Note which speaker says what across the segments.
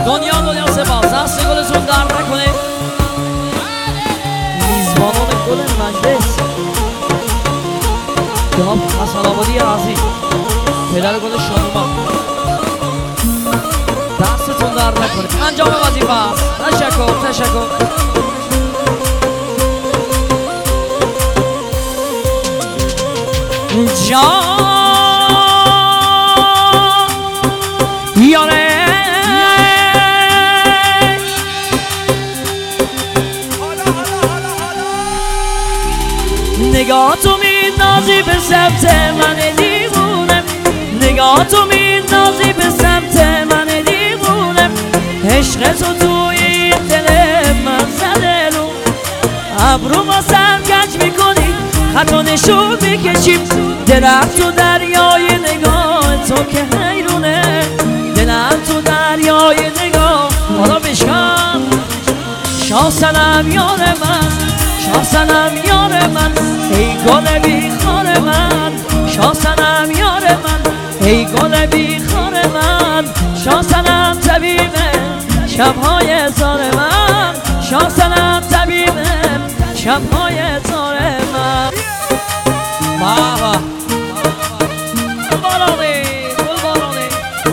Speaker 1: دنیا سپاس، دست گلتون در نکنه. میزبانان گل مجلس جناب حسن آبادی عزیز، پدر گل شادومان، دستتون در نکنه. انجام وظیفه است. تشکر. جان یاره نگاه تو میندازی به سمت من دیوونم، نگاه تو میندازی به سمت من دیوونم، عشق تو توی این دل من زده رو، ابرو ما سرگنج میکنی، خطا نشون میکشیم، دلم تو دریای نگاه تو که حیرونه، دلم تو دریای نگاه. حالا بشکن شاسنم یار من، شاسنم یار من، ای گل بیخار من، شاسنم یار من، ای گل بیخار من، شاسنم طبیبه شبهای زار من، شاسنم طبیبه شبهای زار من. بابا بارانی بارانی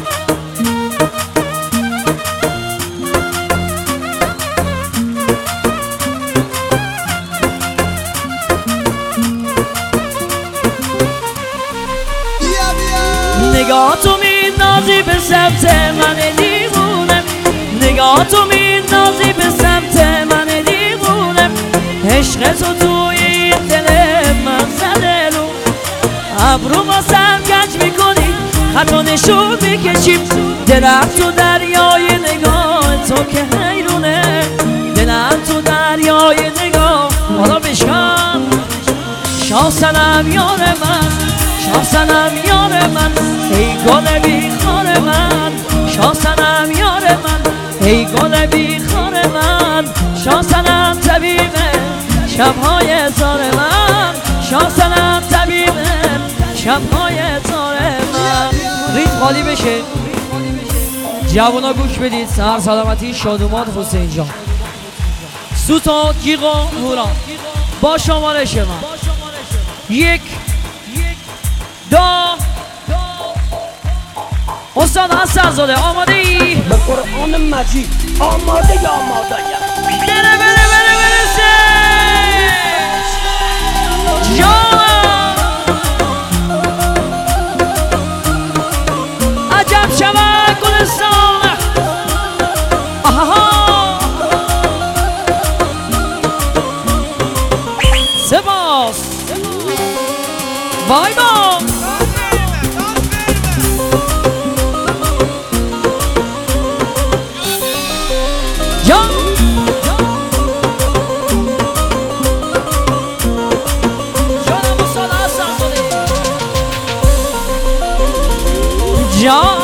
Speaker 1: نگاه تو میندازی به سمت من دیوونم، نگاه تو میندازی به سمت من دیوونم، عشق تو توی این دل من زده رو، ابرو ما سرگنج میکنی، خطا نشون میکشیم، دلم تو دریای نگاه تو که حیرونه، دلم تو دریای نگاه. حالا بشکن شاسنم یار من، شاسنم یار من، ای گل بیخار من، شاسنم یار من، ای گل بیخار من، شاسنم طبیبه شبهای زار من، شاسنم طبیبه شبهای زار من. ریت خالی بشه. جوانا گوش بدید. سر سلامتی شادومان حسین جان، سوتا جیغا هورا با شمارش من 1 2 استاد حسن زاده آماده ای؟
Speaker 2: به قرآن مجید آماده یا آماده
Speaker 1: بره عجب شما گلستان. سپاس وای با جان جانم استاد حسن زاده جان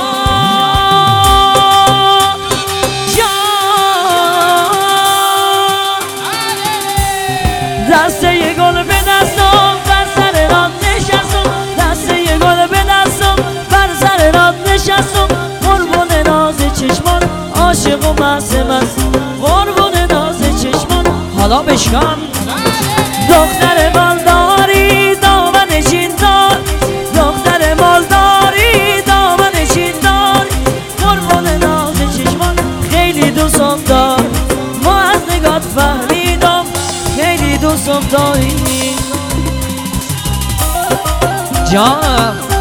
Speaker 1: دسته یه گل به دستم بر سر راد نشستم، دسته یه گل به دستم بر سر راد نشستم، قربون ناز چشمان عاشق و مست قربون ناز چشمان. حالا بشکن دختر مالداری دامن چیندار، دختر مالداری دامن چیندار، قربون ناز چشمان خیلی دوستم دار، ما از نگات فهمیدم خیلی دوستم داری جانم.